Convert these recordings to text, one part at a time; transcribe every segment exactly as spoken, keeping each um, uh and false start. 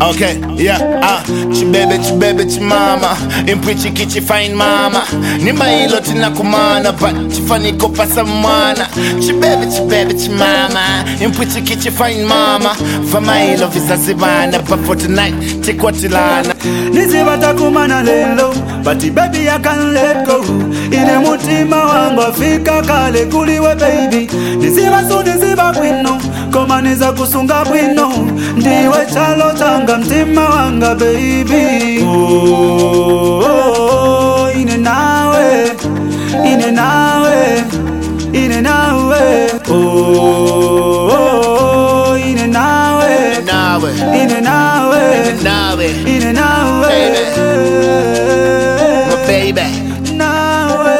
Okay, yeah, ah, chibebe, chibebe, chimama Impwichi kichi fine mama Nima hilo tina kumana But chifani kopasa mwana Chibebe, chibebe, chimama Impwichi kichi fine mama Fama hilo visa zibana But for tonight, take what ilana Nisi bata kumana lelo But baby I can't let go Ine mutima wangu fika kale kuliwe baby Nisi basu nisi bakwino Koma niza kusunga bwino Ndiwe chalo changa mtima wanga baby Oh, oh, oh ine nawe Ine nawe Ine nawe Oh, oh, oh ine nawe Nawe Ine nawe Ine nawe Ine nawe My baby Nawe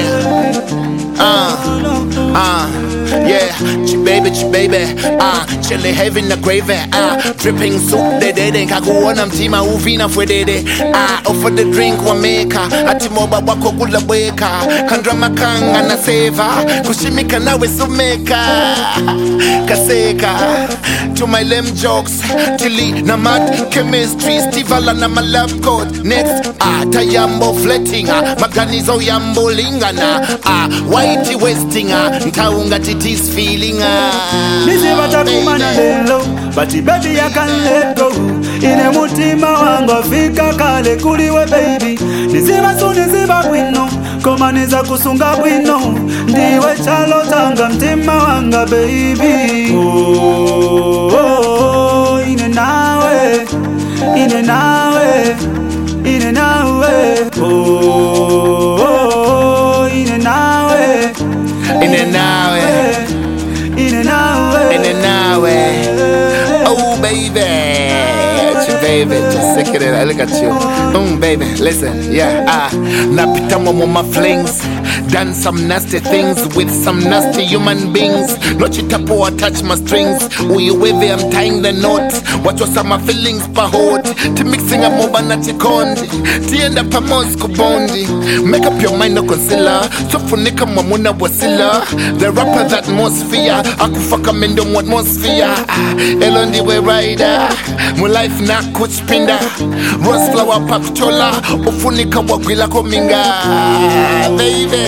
Yeah Uh Uh Yeah, baby, baby, ah, uh, chili heavy in the gravy, ah, uh, dripping soup, de de de, kakuona mtima uvina fwedede, ah, uh, offer the drink wa maker, atimoba wako kula bweka, kandra makanga na seva, kushimika nawe sumeka, kaseka, to my lem jokes, tili na mat, chemistry, stivala na my love code, next, ah, tayambo fletting, ah, maganizo yambo lingana, ah, whitey westing, ah, ntaunga titi's feeling, ah, Nisi bata kumana lelo But baby I can't let go Ine mutima wangu fika kale kuliwe baby Nisi basu nisi bakwino Koma niza kusunga bwino Ndiwe chalo tanga mtima wanga baby Oh, oh, oh ine nawe Ine nawe Ine nawe Oh, oh, oh ine nawe Ine nawe Ine nawe Ine nawe Oh baby Baby, just sick of it, I look at you Mm baby, listen, yeah, ah Napita mo my flings Done some nasty things with some nasty human beings No chitapo or touch my strings Uyu wavy, I'm tying the knot What was my feelings pa hold To mixing a moba na chikondi Tienda pa mosku bondi Make up your mind no concealer So funika mwamuna wasila The rapper that atmosphere Akufaka mendo mu atmosphere Elondi we rider Mu life na kuchpinda Rose flower pak chola Ufunika wagwila kominga Baby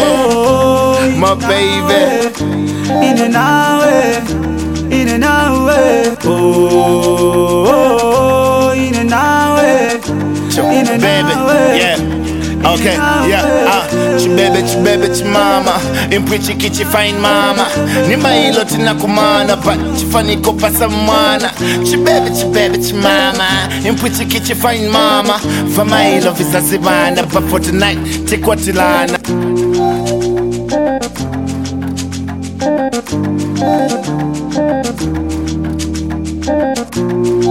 My baby Ine nawe Ine nawe Oh, oh, oh ine nawe Ine baby, nawe yeah Okay, yeah, ah, chibebe, chibebe, chimama Impwichi kichi fine mama Nima hilo tina kumana But chifani kopasa mwana Chibebe, chibebe, chimama Impwichi kichi fine mama Fama hilo visa zibana But for tonight, take what ilana Thank you.